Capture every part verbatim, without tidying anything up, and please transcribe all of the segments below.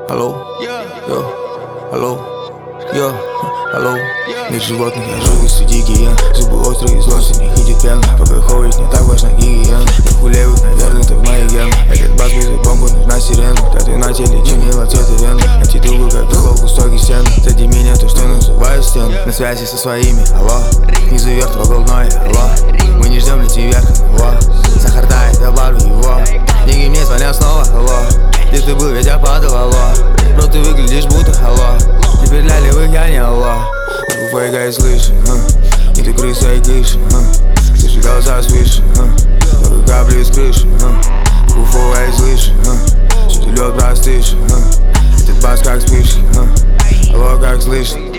Алло, йо, алло, йо, алло. Мир животных, я живу среди гиен. Зубы острые, злость, в них идет пена. Пока ходит, не так важна гигиена. Я хулевых, наверное, это в моей генах. Этот бас будет бомбу, нужна сирена. Тату на теле, чинила цвета вен. Антидубы, как духов, густой стен. Среди меня то, что называют стены. На связи со своими, алло. Снизу вверх, трогал дно, алло. Мы не ждем лети вверх, алло. Сахар тает, добавлю его. Деньги мне звонят снова, алло. Где ты был, ведь я падал, алло. Бро, ты выглядишь будто, алло. Теперь для левых я не алло. Фейка и слышен, а? И ты крыса и крыша, а? Слышу голоса свыше, а? Только капли из крыши, а? Куфовая и слышен, а? Что ты лед простышен, а? Этот бас как вспышен, а? Алло, как слышен.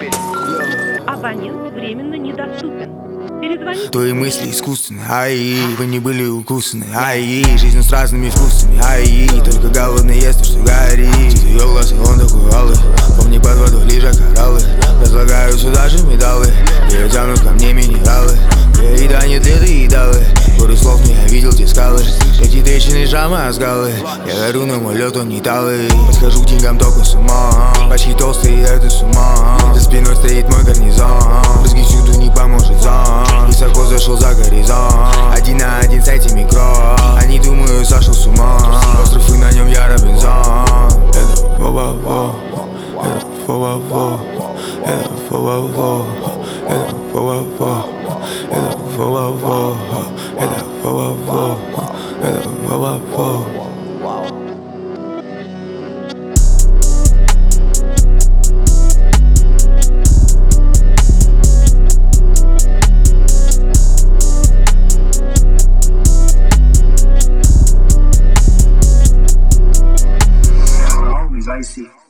Абонент временно недоступен. Перезвоните. Твои мысли искусственны, ай, вы не были укусаны, ай, жизнь с разными вкусами, ай, только голодный ест то, что горит. Ее глаза, он такой алый, помни под водой лежат кораллы. Разлагаю сюда же медалы, ее тянут ко мне минералы. Я еда не для доедалы, горы слов не я видел те скалы. Эти трещины жама скалы, я горю, но мой лед он не талый. Подхожу к деньгам только с ума, почти толстый это с ума. За спиной стоит мой гарнизон, брызги всюду не поможет зон. Высоко зашел за горизонт, один на один с этими кро. Они думают, сошел с ума, остров и на нем я Робинзон. Это во-во-во, это во-во-во, это во-во-во, это во-во-во, это во-во-во, это во-во-во, это во-во-во. I see.